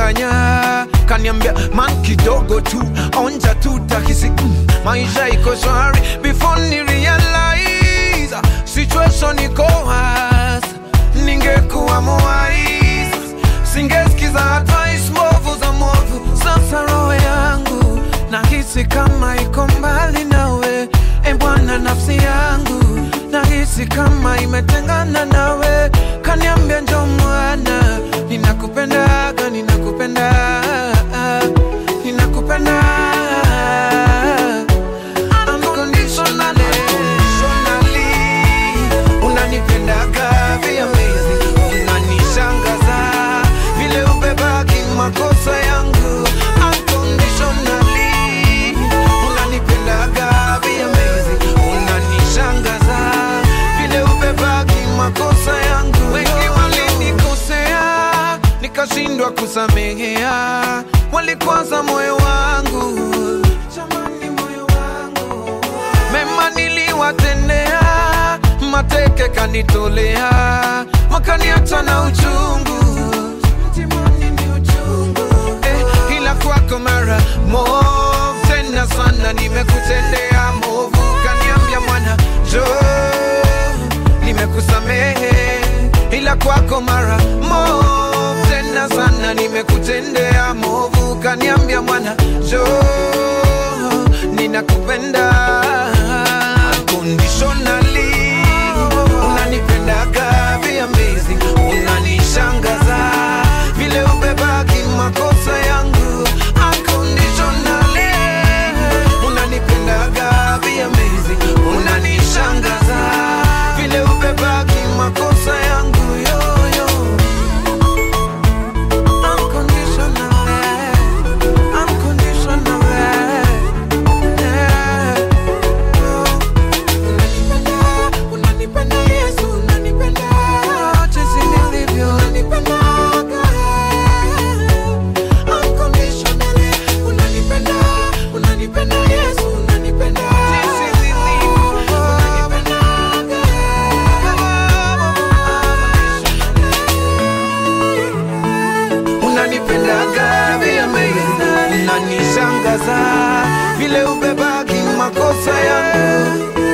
kanidanganya, kaniambia man kidogo tu, onja tu takisi maisha iko shwari. Before ni realize situation iko hasi, ningekuwa mwise, singesikiza advice mwovu za mwovu. Sasa roho yangu nahisi kama iko mbali nawe, Bwana nafsi yangu nahisi kama imetengana nawe. Kaniambia njoo mwana, ninakupendaga, ninakupenda, ninakupenda unconditionally, unanipendaga vya amazing, unanishangaza vile ubebaki makosa yangu. Unconditionally unanipendaga vya amazing, unanishangaza vile ubebaki makosa yangu. Wengi walinikosea nikashindwa kusamehea, walikwaza moyo wangu, jamani moyo wangu. Mema niliwatendea, mateke kanitolea, wakaniacha na uchungu, mtimani ni uchungu. Ila kwako mara movu tena sana nimekutendea movu. Kaniambia mwana njoo, nimekusamehe. Ila kwako mara movu tena sana nimekutendea movu. Kaniambia mwana njoo, ninakupenda unconditionally, unanipendaga vya amazing, unanishangaza vile ubebaki makosa yangu. Unconditionally unanipendaga vya amazing, unanishangaza vile ubebaki makosa yangu. Yo unconditionally, unconditionally, yeah. Unanipenda Yesu, unanipenda jinsi nilivyo, unanipendaga unconditionally, unanipenda, unanipenda Yesu, unanipenda jinsi nilivyo, unanipendaga unanipendaga vya amazing, unanishangaza vile ubebaki makosa yangu.